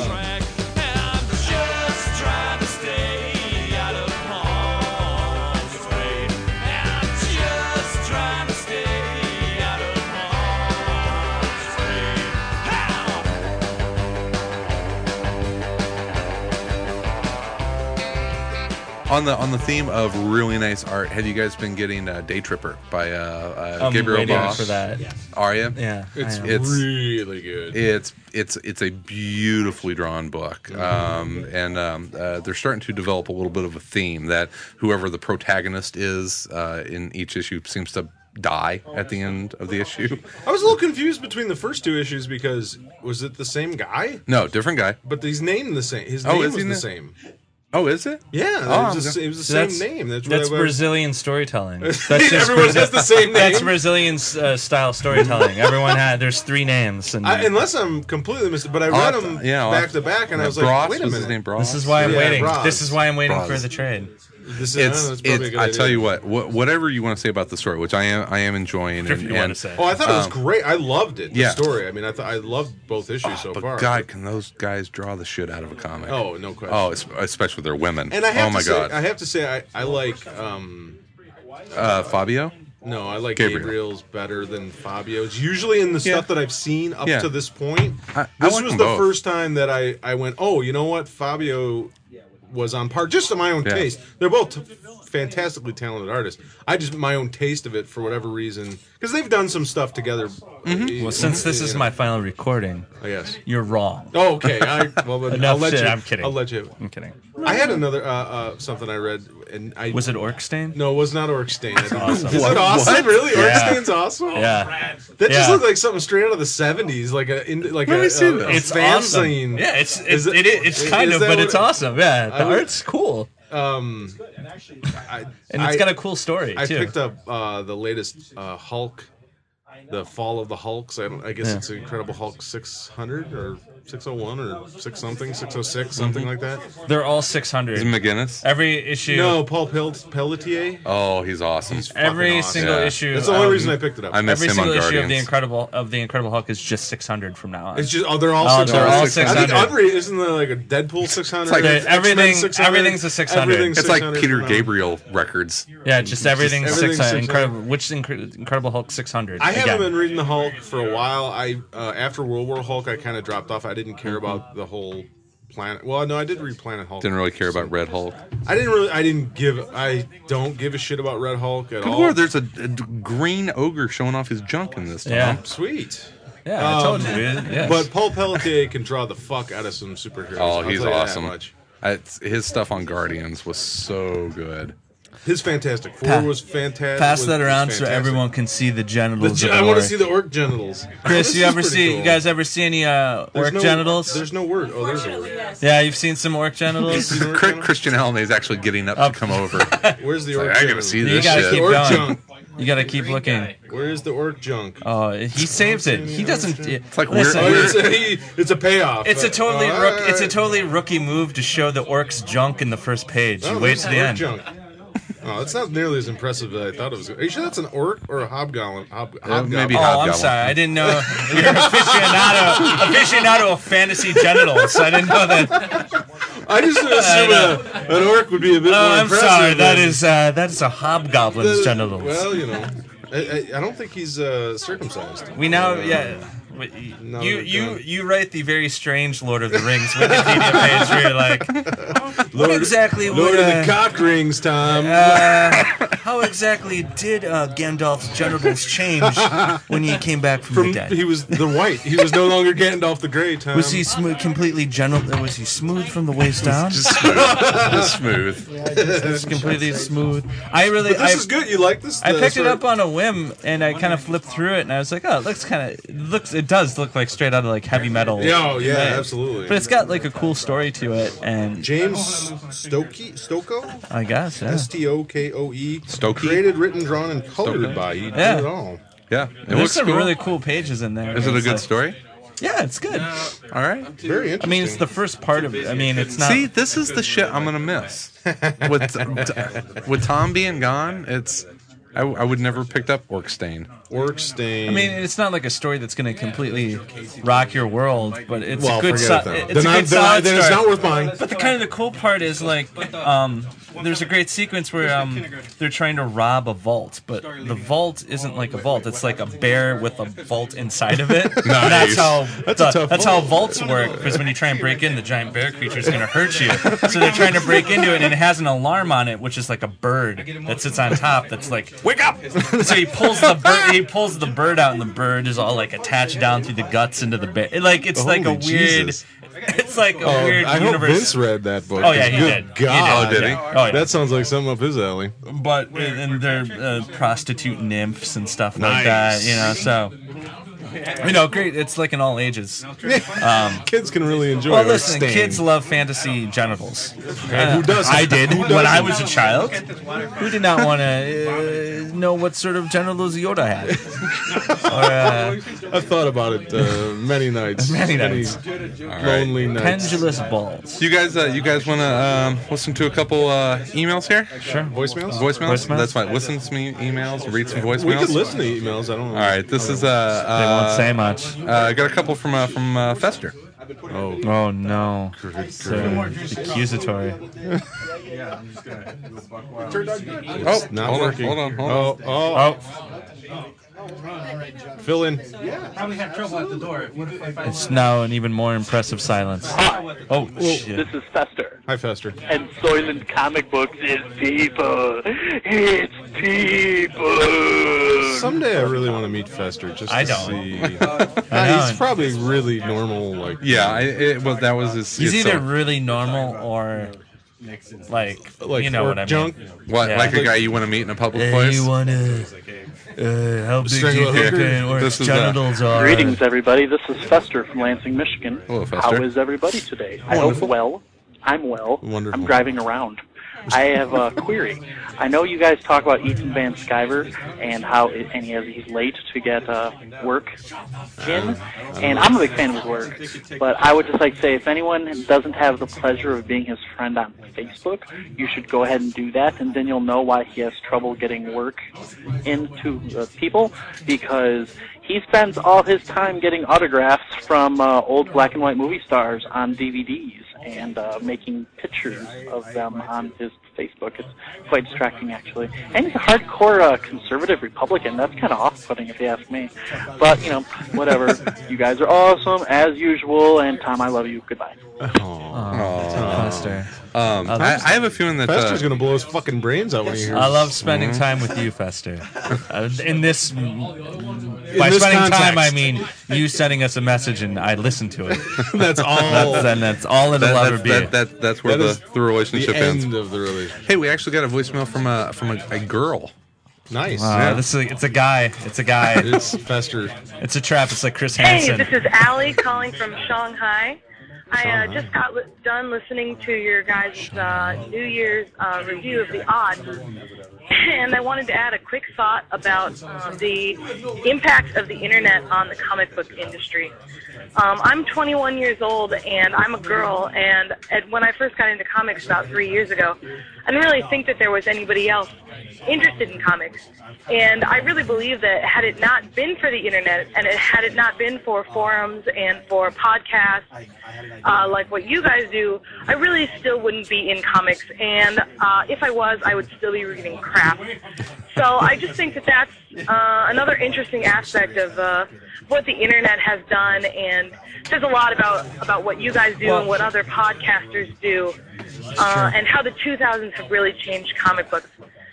On the theme of really nice art, have you guys been getting Day Tripper by Gabriel Bá? For that. Are you? Yeah, it's really good. It's a beautifully drawn book, and they're starting to develop a little bit of a theme that whoever the protagonist is in each issue seems to die at the end of the issue. I was a little confused between the first 2 issues because was it the same guy? No, different guy. But he's named the same. His name was the same. Oh, is it? Yeah, it was the same name. That's Brazilian storytelling. That's just everyone has the same name. That's Brazilian style storytelling. There's 3 names. And unless I'm completely mistaken, but I read them back to back, and I was like, wait a minute. His name This is why I'm waiting. Braz. This is why I'm waiting Braz. for the trade. I tell you what, whatever you want to say about the story, which I am enjoying. Whatever you want to say. Oh, I thought it was great. I loved it. The story. I mean, I loved both issues so far. But God, can those guys draw the shit out of a comic? Oh, no question. Oh, especially their women. And I have God. I have to say, I like Fabio. No, I like Gabriel's better than Fabio's. Usually in the stuff that I've seen up to this point, this was the first time that I went, oh, you know what? Fabio was on par, just to my own taste. They're both fantastically talented artists. I just, my own taste of it, for whatever reason, because they've done some stuff together. Well, since this is my final recording, yes, you're wrong. Oh, okay. Enough shit. I'm kidding. I'll let you. I'm kidding. I had another something I read, and was it Orkstain? No, it was not Orkstain. Awesome. Is it awesome? What? Really? Yeah. Orkstain's awesome. Yeah. That just looked like something straight out of the '70s, like a It's awesome. fanzine. Yeah, it's kind of, but it's awesome. Yeah, the art's cool. And it's got a cool story too. I picked up the latest Hulk the Fall of the Hulks. I guess it's Incredible Hulk 600 or 601 or 606, something like that. They're all 600. Is it McGinnis? Every issue. No, Paul Pelletier. Oh, he's awesome. Every awesome. single Yeah. issue. That's the only reason I picked it up. I miss Every him on single issue Guardians. of the Incredible Hulk is just 600 from now on. It's just they're all Oh, 600. they're all I 600. think Aubrey isn't there like a Deadpool 600? like everything- 600? everything's a 600. Everything's It's like 600 Peter from now on. Gabriel records. Yeah, just everything's everything's 600. 600. Incredible Hulk 600. I haven't Again. been reading the Hulk for a while. I after World War Hulk, I kind of dropped off. I didn't care about the whole Planet. Well, no, I did read Planet Hulk. Didn't really care about Red Hulk. I don't give a shit about Red Hulk at Good all. lord, there's a green ogre showing off his junk in this, Tom. Yeah. Sweet. Yeah, I told you, dude. Yes. But Paul Pelletier can draw the fuck out of some superheroes. Oh, I'll he's tell you that awesome. much. His stuff on Guardians was so good. His Fantastic Four was fantastic. Pass that was around so fantastic. everyone can see the genitals. of I the want to orc. see the orc genitals. Chris, This you is ever pretty see? cool. You guys ever see any There's orc no- genitals? There's no word. Oh, there's a word. Yeah, you've seen some orc genitals. Christian Allen is actually getting up to come over. Where's the Like, orc I gotta genitals? see You this gotta shit. keep Orc going. junk. You gotta keep looking. Where's the orc junk? Oh, he saves it. He doesn't. It's like listen, weird- It's a payoff. It's a totally Alright. it's a totally rookie move to show the orc's junk in the first page. Oh, You wait there's to the orc end. Junk. Oh, it's not nearly as impressive as I thought it was. Are you sure that's an orc or a hobgoblin? Hobgoblin. maybe Oh, Hobgoblin. I'm sorry. I didn't know you're an aficionado of fantasy genitals. I didn't know that. I just assumed an orc would be a bit more Oh, I'm impressive. sorry. than- That is a hobgoblin's genitals. Well, you know, I don't think he's circumcised. We now, yeah. No, You write the very strange Lord of the Rings Wikipedia page where you're like, what exactly Lord would, of the cock rings, Tom. how exactly did Gandalf's genitals change when he came back from the dead? He was the white. He was no longer Gandalf the Grey, Tom. Was he completely was he smooth from the waist down? Just smooth. Just smooth. It's completely smooth. I really, But this is good. You like this? I picked it up on a whim and I kind of flipped through it and I was like, oh, it does look like straight out of like heavy metal. Yeah, yeah, Right. absolutely. But it's got like a cool story to it and James Stocco? I guess, yeah. Stokoe. Stokey? Created, written, drawn, and colored Stokey? by. He did Yeah. it all. Yeah. It There's looks some cool. really cool pages in there. Is it a It's good like- story? Yeah, it's good. All right. Very interesting. I mean, it's the first part of it. I mean, it's not. See, this is the shit I'm gonna miss. With Tom being gone, I would never have picked up Orcstain. Orc Stain. I mean, it's not like a story that's going to completely rock your world, but it's well, a good, forget it then. it's a good solid then it's story. not worth buying. But the cool part is like, there's a great sequence where they're trying to rob a vault, but the vault isn't like a vault. It's like a bear with a vault inside of it. And that's how That's how vaults work. Because when you try and break in, the giant bear creature is going to hurt you. So they're trying to break into it, and it has an alarm on it, which is like a bird that sits on top. That's like, wake up! So he pulls the bird. He pulls the bird out, and the bird is all like attached down through the guts into the bear. It's like a Holy weird. Jesus. It's like a weird I hope universe. Vince read that book. Oh, yeah, he Good did. He God. did. Oh, did he? Oh, yeah. That sounds like something up his alley. But and they're prostitute nymphs and stuff like Nice. that, you know. So, great. It's like in all ages. Kids can really enjoy Well, Orc listen, Stain. kids love fantasy genitals. Who doesn't? I did Who when I doesn't? was a child. Who did not want to know what sort of genitals Yoda had? Or I've thought about it many nights. Many nights. Lonely nights. pendulous balls. You guys want to listen to a couple emails here? Sure. Voicemails? Voicemails? Voicemails? That's fine. Listen to me emails. Read some voicemails. We could listen to emails. I don't know. All right. This is They won't say much. I got a couple from Fester. Oh, Oh no. So accusatory. Oh, not hold working. on. Hold on. Oh, fill in. It's now an even more impressive silence. Oh shit. This is Fester, Hi, Fester. and Soylent Comic Books is people. It's people. Someday I really want to meet Fester just to I don't. see. I know. He's probably really normal. Like Yeah, that was his. He's his either song. really normal or like you know orc what I mean. junk. What, Yeah. like a guy you want to meet in a public place? You wanna? How big do Strangle you a think hooker? an orc's This is, genitals are? Greetings, everybody. This is Fester from Lansing, Michigan. Hello, Fester. How is everybody today? I Wonderful. hope well. I'm well. Wonderful. I'm driving around. I have a query. I know you guys talk about Ethan Van Sciver and how he's late to get work in, and I'm a big fan of his work. But I would just like to say, if anyone doesn't have the pleasure of being his friend on Facebook, you should go ahead and do that, and then you'll know why he has trouble getting work into people, because he spends all his time getting autographs from old black and white movie stars on DVDs and making pictures of them on his Facebook. It's quite distracting, actually. And he's a hardcore conservative Republican. That's kind of off-putting, if you ask me. But, whatever. You guys are awesome, as usual, and Tom, I love you. Goodbye. Fester. I have a feeling that Fester's gonna blow his fucking brains out when he hears. I love spending time with you, Fester. By this spending time, I mean you sending us a message and I listen to it. That's all. That's all it'll ever be. That's where the relationship the ends. end of the relationship. Hey, we actually got a voicemail from a girl. Nice. It's a guy. It's a guy. It's Fester. It's a trap. It's like Chris Hey, Hansen. this is Allie calling from Shanghai. I just got done listening to your guys' New Year's review of The Odd, and I wanted to add a quick thought about the impact of the internet on the comic book industry. I'm 21 years old, and I'm a girl, and when I first got into comics about 3 years ago, I didn't really think that there was anybody else interested in comics. And I really believe that had it not been for the internet, and had it not been for forums and for podcasts like what you guys do, I really still wouldn't be in comics. And if I was, I would still be reading crap. So I just think that that's another interesting aspect of what the internet has done, and says a lot about what you guys do and what other podcasters do, and how the 2000s have really changed comic books.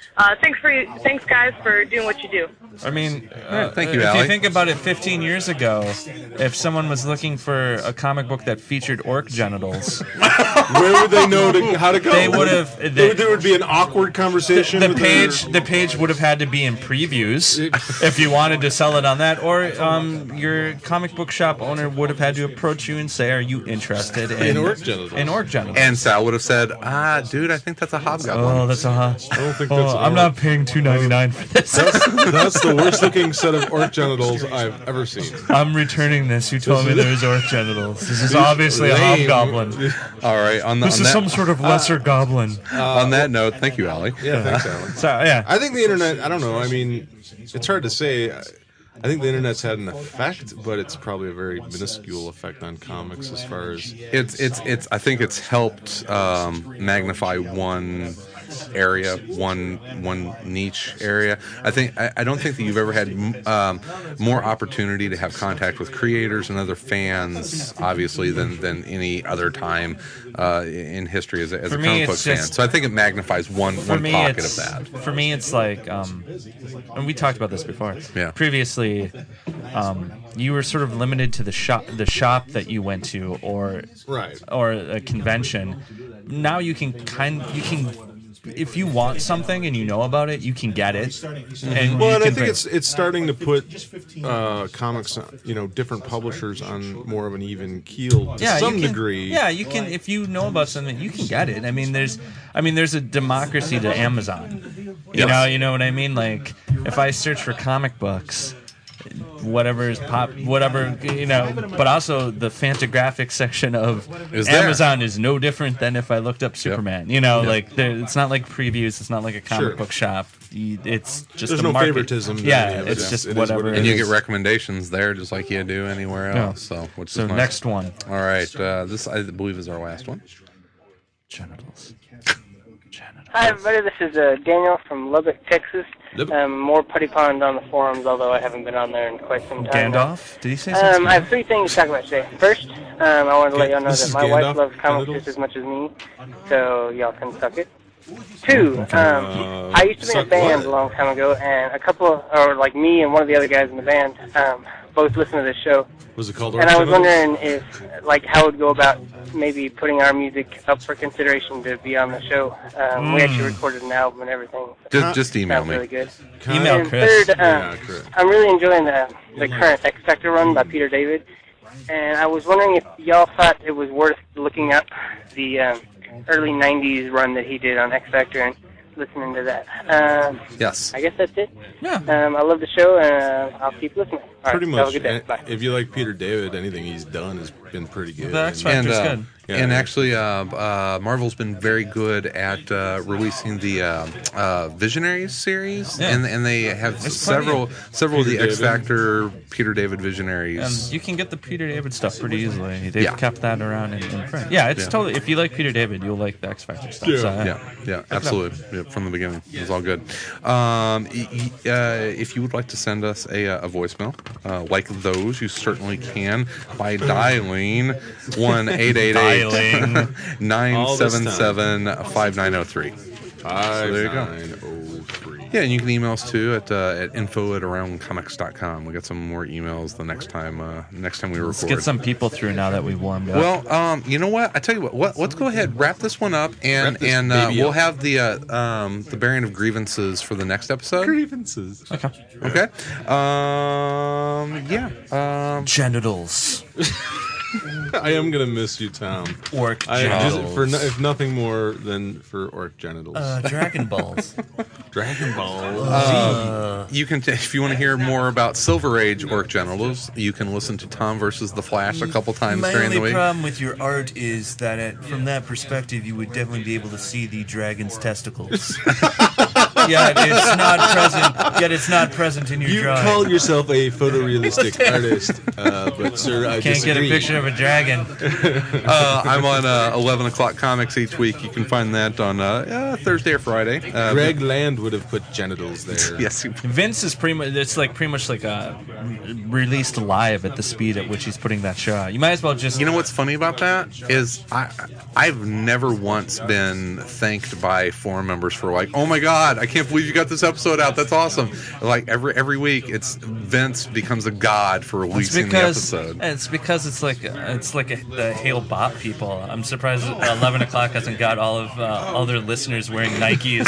Thanks guys for doing what you do. I mean, thank you, if Allie. you think about it, 15 years ago, if someone was looking for a comic book that featured orc genitals, Where would they know how to go? they would have. There would be an awkward conversation. The page would have had to be in previews if you wanted to sell it on that, or your comic book shop owner would have had to approach you and say, "Are you interested in orc genitals?" In orc genitals. And Sal would have said, dude, I think that's a hobgoblin. Oh, that's a hot. I don't think that's. I'm not paying $2.99 for this. That's the worst looking set of orc genitals I've ever seen. I'm returning this. You told me there was orc genitals. This is obviously a hobgoblin. All right. This is some sort of lesser goblin. On that note, thank you, Allie. Yeah, thanks, Alan. So yeah, I think the internet. I don't know. I mean, it's hard to say. I think the internet's had an effect, but it's probably a very minuscule effect on comics as far as It's. I think it's helped magnify one area, one niche area. I don't think that you've ever had more opportunity to have contact with creators and other fans, obviously, than any other time in history as a comic book fan. So I think it magnifies one pocket of that. For me, it's like, and we talked about this before. Yeah. Previously, you were sort of limited to the shop that you went to, or a convention. Now you can if you want something and you know about it, you can get it. And I think it's starting to put comics, different publishers on more of an even keel to some degree. Yeah, you can. If you know about something, you can get it. I mean, there's a democracy to Amazon. You know what I mean? Like, if I search for comic books, whatever, but also the Fantagraphics section of Amazon is no different than if I looked up Superman. Like it's not like previews, it's not like a comic book shop. It's just there's a no market. favoritism. Yeah, it's just whatever. And you get recommendations there just like you do anywhere else. So which is nice. Next one. All right, this I believe is our last one. Genitals. Hi, everybody. This is Daniel from Lubbock, Texas. More Putty Pond on the forums, although I haven't been on there in quite some time. Gandalf? Did he say something? I have 3 things to talk about today. First, I wanted to let y'all know that my wife loves comics just as much as me, so y'all can suck it. 2, I used to be in a band a long time ago, and me and one of the other guys in the band both listen to this show. Was it called? And I was wondering if, how it would go about maybe putting our music up for consideration to be on the show. We actually recorded an album and everything. Just email me. Really good. Email and Chris. Third, I'm really enjoying the current X Factor run by Peter David, and I was wondering if y'all thought it was worth looking up the early '90s run that he did on X Factor and listening to that. Yes. I guess that's it. Yeah. I love the show, and I'll keep listening. All Pretty right, much. Have a good day. Bye. If you like Peter David, anything he's done has been pretty good. The X Factor's good. And actually, Marvel's been very good at releasing the Visionaries series, and they have several of the X Factor Peter David Visionaries. And you can get the Peter David stuff pretty easily. They've kept that around in print. Yeah, it's totally. If you like Peter David, you'll like the X Factor stuff. Yeah, absolutely. Yeah, from the beginning, it was all good. If you would like to send us a voicemail like those, you certainly can by dialing 1-888-977-5903. So there you go. 5903. Yeah, and you can email us too at info@aroundcomics.com. We got some more emails the next time we record. Let's get some people through now that we've warmed up. Well, you know what? I tell you what. Let's go ahead, wrap this one up, and we'll have the bearing of grievances for the next episode. Grievances. Okay. Genitals. I am gonna miss you, Tom. Orc genitals. If nothing more than for orc genitals. Dragon Balls. Dragon Ball. You can, if you want to hear more about Silver Age orc genitals, you can listen to Tom versus the Flash a couple times during the week. My only problem with your art is that from that perspective, you would definitely be able to see the dragon's testicles. Yet it's not present in your drawing. You call yourself a photorealistic artist, but sir, I can't disagree. get a picture of a dragon. I'm on 11 o'clock comics each week. You can find that on Thursday or Friday. Greg Land would have put genitals there. Yes. Vince is pretty much like released live at the speed at which he's putting that show out. You might as well just. You know what's funny about that is I've never once been thanked by forum members for like, oh my God, I can't believe you got this episode out. That's awesome. Like every week, it's Vince becomes a god for releasing the episode. It's because it's like the Hail Bop people. I'm surprised 11 o'clock hasn't got all of their listeners wearing Nikes.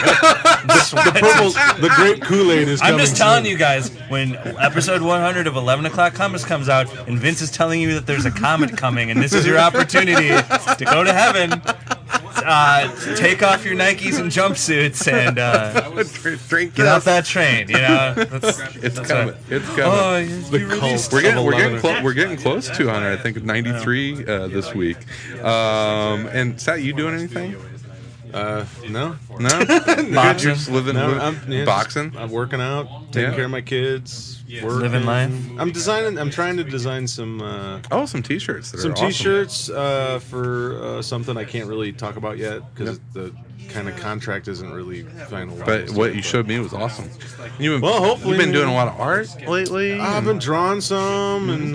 The great Kool-Aid is coming. I'm just telling you guys, when episode 100 of 11 o'clock comics comes out, and Vince is telling you that there's a comet coming, and this is your opportunity to go to heaven. Take off your Nikes and jumpsuits and get off that train. You know, it's coming. It's coming. Oh, We're getting close to 100. I think 93 this week. And Sat, you doing anything? No. Boxing. Just living. Boxing. I'm working out, taking care of my kids. Living life. I'm trying to design some. Some T-shirts. Some T-shirts for something I can't really talk about yet because the kind of contract isn't really finalized. But what you showed me was awesome. Hopefully you've been doing a lot of art lately. I've been drawing some and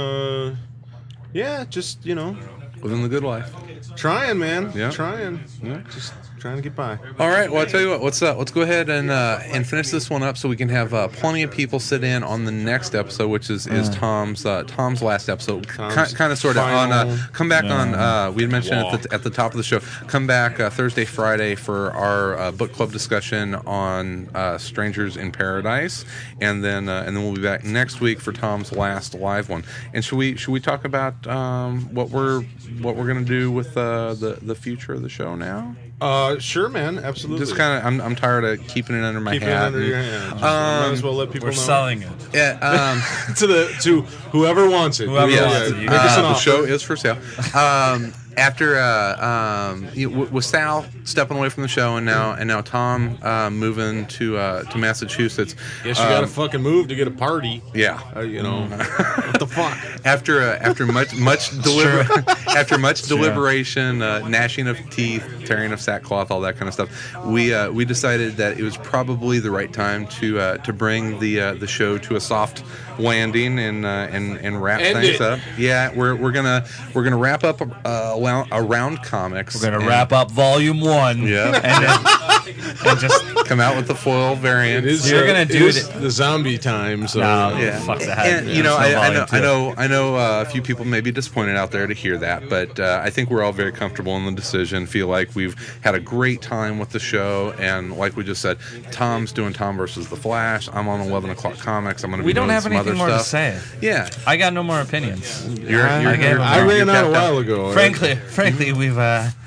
just living the good life. Trying, man. Yeah. Trying. Yeah. Just trying to get by. All right. Well, I'll tell you what. Let's go ahead and finish this one up so we can have plenty of people sit in on the next episode, which is Tom's last episode. Kind of sort of on. Come back on. We had mentioned at the top of the show. Come back Thursday, Friday for our book club discussion on Strangers in Paradise, and then we'll be back next week for Tom's last live one. And should we talk about what we're gonna do with the future of the show now? Sure, man. Absolutely. Just kind of, I'm tired of keeping it under my Keeping hat. it under your hand. Might as well let people know. We're selling it. Yeah. to whoever wants it. Whoever wants it. Make us an The offer. show is for sale. After with Sal stepping away from the show and now Tom moving to Massachusetts. Guess you gotta fucking move to get a party. Yeah. What the fuck? After much deliberation, gnashing of teeth, tearing of sackcloth, all that kind of stuff, we decided that it was probably the right time to bring the show to a soft landing and wrap things up. Yeah, we're gonna wrap up around comics. We're gonna wrap up Volume 1. Yeah, and just come out with the foil variant. You're gonna do the zombie time. So fuck that. And I know a few people may be disappointed out there to hear that, but I think we're all very comfortable in the decision. Feel like we've had a great time with the show, and like we just said, Tom's doing Tom versus the Flash. I'm on 11 o'clock comics. I'm gonna be doing some other more stuff. To say. Yeah, I got no more opinions. I ran out a while ago. Frankly, we've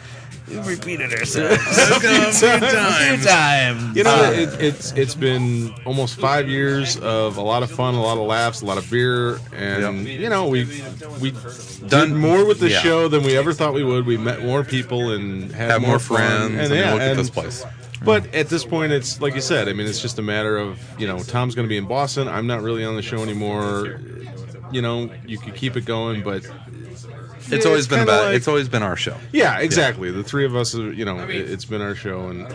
We've repeated ourselves a few times. You know, it's been almost 5 years of a lot of fun, a lot of laughs, a lot of beer, and you know, we done more with the show than we ever thought we would. We met more people and had more friends, fun. and look at this place. But at this point, it's like you said. I mean, it's just a matter of, you know, Tom's going to be in Boston. I'm not really on the show anymore. You know, you could keep it going, but it's always been about. It's always been our show. Yeah, exactly. The three of us, you know, it's been our show, and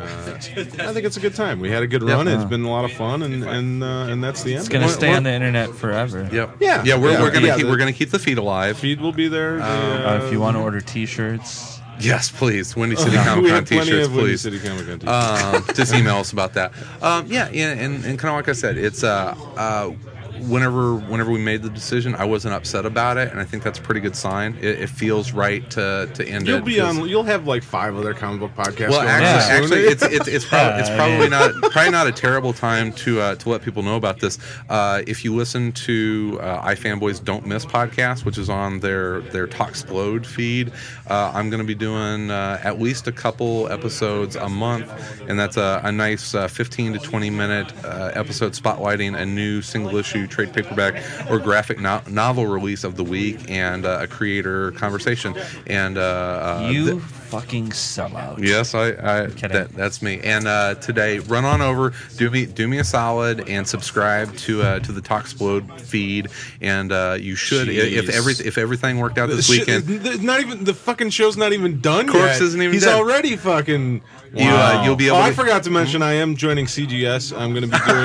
I think it's a good time. We had a good run. It's been a lot of fun, and that's the end. It's gonna stay on the internet forever. Yep. Yeah. We're gonna keep the feed alive. Feed will be there. If you want to order T-shirts. Yes, please. Windy City Comic Con T-shirts, please. City Comic Con T-shirts. Just email us about that. And kind of like I said, it's whenever we made the decision, I wasn't upset about it, and I think that's a pretty good sign. It feels right to end it. You'll have like 5 other comic book podcasts. Well, actually, it's probably not a terrible time to let people know about this. If you listen to iFanboys Don't Miss podcast, which is on their Talksplode feed, I'm going to be doing at least a couple episodes a month, and that's a nice 15 to 20 minute episode spotlighting a new single issue trade paperback or graphic novel release of the week and a creator conversation. And fucking sellout. Yes, that's me. And today, run on over, do me a solid, and subscribe to the Talksplode feed. And you should, if everything worked out this weekend. Not even the fucking show's not even done Corpse yet. isn't even He's dead. already fucking. Wow. You'll be able. I forgot to mention I am joining CGS. I'm going to be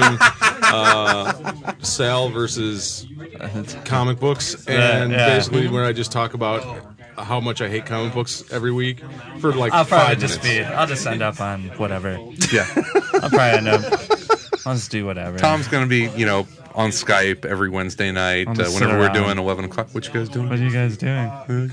doing Sal versus comic books, and basically where I just talk about how much I hate comic books every week for like I'll 5 minutes. I'll just end up on whatever. Yeah. I'll probably end up. I'll just do whatever. Tom's going to be, on Skype every Wednesday night whenever we're doing 11 o'clock. What you guys doing? What are you guys doing?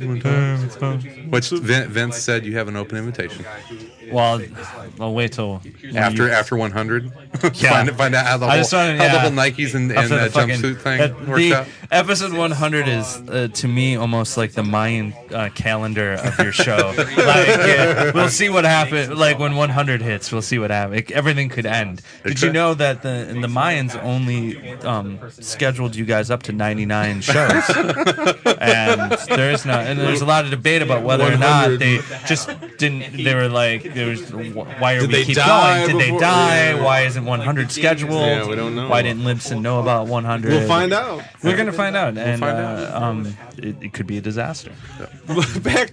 Which Vince said you have an open invitation. Well, I'll wait till after 100. Yeah. find out how the whole Nikes and jumpsuit thing works out. Episode 100 is to me almost like the Mayan calendar of your show. We'll see what happens. Like when 100 hits, we'll see what happens. Everything could end. Did you know that the Mayans only scheduled you guys up to 99 shows? And there's a lot of debate about whether or not they just didn't. They were like, why are we keep going? Did they die? Yeah. Why isn't 100 scheduled? Yeah, we don't know. Why didn't Libsyn know about 100? We'll find out. We're gonna find out, and it could be a disaster. Back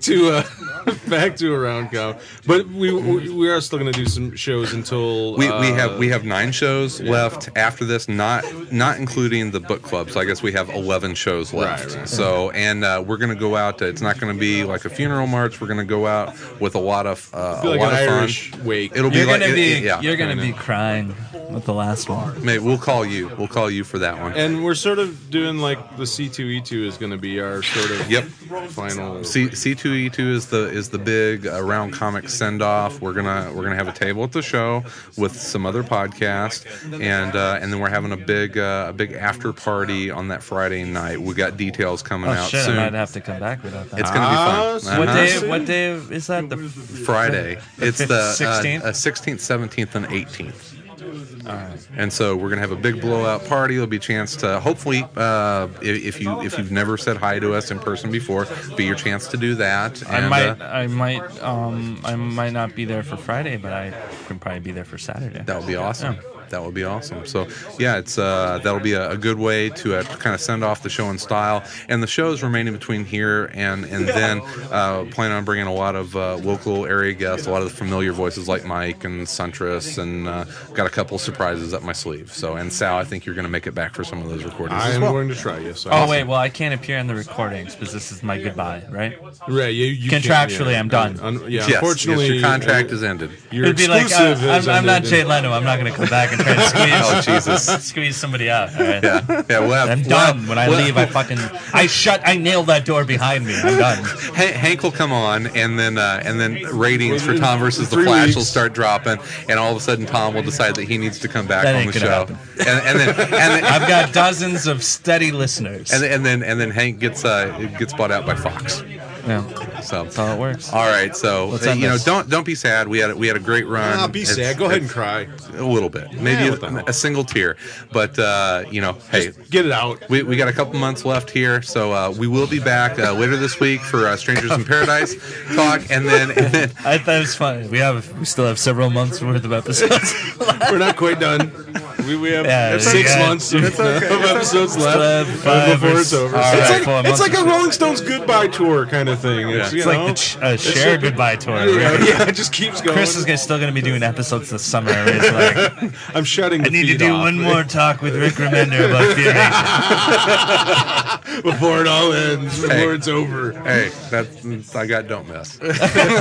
to Around Cow, but we are still going to do some shows until we have 9 shows left after this, not including the book club. So I guess we have 11 shows left. Right. So we're going to go out. It's not going to be like a funeral march. We're going to go out with a lot of fun. Irish wake. It'll be you're gonna be crying with the last one. Mate, we'll call you. We'll call you for that one. And we're sort of doing like the C2E2 is going to be our sort of final. C2E2 is the big Around Comics send off. We're gonna have a table at the show with some other podcasts, and then we're having a big after party on that Friday night. We got details coming out soon. I might have to come back without that. It's gonna be fun. What day is that? The Friday. It's the 16th, 16th, 17th, and 18th. All right. And so we're gonna have a big blowout party. There'll be a chance to hopefully, if you've never said hi to us in person before, be your chance to do that. And, I might not be there for Friday, but I can probably be there for Saturday. That would be awesome. Yeah. That would be awesome. So yeah, it's that'll be a good way to kind of send off the show in style. And the shows remaining between here and then plan on bringing a lot of local area guests, a lot of the familiar voices like Mike and Suntress, and got a couple surprises up my sleeve. So, and Sal, I think you're going to make it back for some of those recordings. I as am well. going to try. Yes. Oh wait, well I can't appear in the recordings because this is my goodbye, right? Right. You contractually, I'm done. Yes, unfortunately, your contract is ended. It'd be like I'm not Jay Leno. I'm not going to come back and try to squeeze somebody out. All right? Yeah. I'm done. When I leave, I nailed that door behind me. I'm done. Hank will come on, and then ratings for Tom versus the Flash will start dropping, and all of a sudden Tom will decide that he needs to come back on the show. And then I've got dozens of steady listeners. And then Hank gets bought out by Fox. Yeah. So That's how it works. all right, so Let's end you know, this. don't be sad. We had a great run. Be It's- sad. Go ahead and it's cry. a little bit, maybe what the hell. a single tear. But you know, hey, Get it out. we got a couple months left here, so we will be back later this week for Strangers in Paradise talk, and then I thought it was funny. We still have several months worth of episodes. We're not quite done. We have Yeah, 6 yeah. months of episodes Still have left five before or it's over. all It's right, 4 like, months it's like or a Rolling Stones goodbye tour kind of thing. It's, It's like the Cher goodbye tour. yeah, it just keeps going. Chris is still going to be doing episodes this summer. Where he's like, I'm shutting the I need to feed do off one more talk with Rick Remender about Fear Nation. before it all ends, before Hey. it's over. hey, I got don't miss. All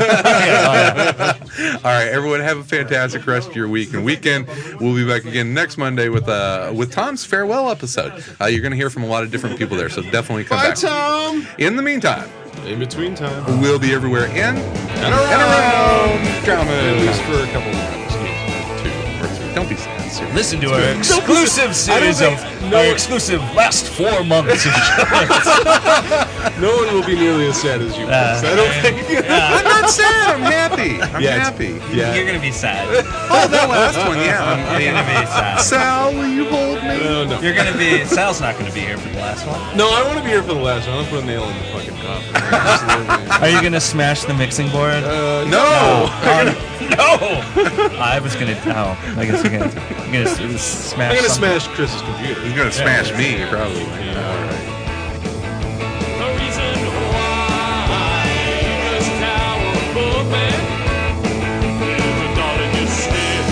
right, everyone, have a fantastic rest of your week and weekend. We'll be back again next Monday with Tom's farewell episode. You're going to hear from a lot of different people there, so definitely come Bye, back. Tom. In the meantime, In between time. we'll be everywhere in And around. drama. At least for a couple of minutes. 2 or 3. Don't be sad. Seriously. Listen to our exclusive series of our exclusive last 4 months of shows. No one will be nearly as sad as you. Chris. I don't think. I'm not sad. I'm happy. I'm Yeah, it's- happy. Yeah. You're going to be sad. Oh, that last one, yeah. You're going to be sad. Sal, will you hold me? No. You're going to be. Sal's not going to be here for the last one. No, I want to be here for the last one. I'll put a nail in the fucking coffin. Are you going to smash the mixing board? No. No! I was going to. Oh, I guess you're going to smash I'm gonna something. smash Chris's computer. He's gonna smash me, probably. The reason why this tower above me is a dollar just stiff.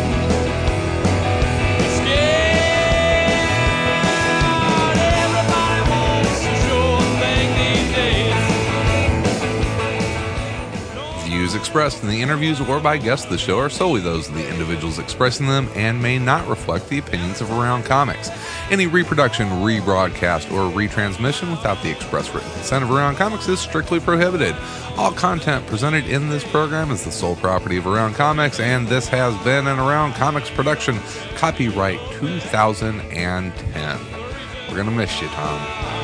Scared, everybody wants to show a thing these days. Views expressed in the interviews or by guests of the show are solely those of the individuals expressing them and may not reflect the opinions of Around Comics. Any reproduction, rebroadcast, or retransmission without the express written consent of Around Comics is strictly prohibited. All content presented in this program is the sole property of Around Comics, and this has been an Around Comics production, copyright 2010. We're gonna miss you, Tom.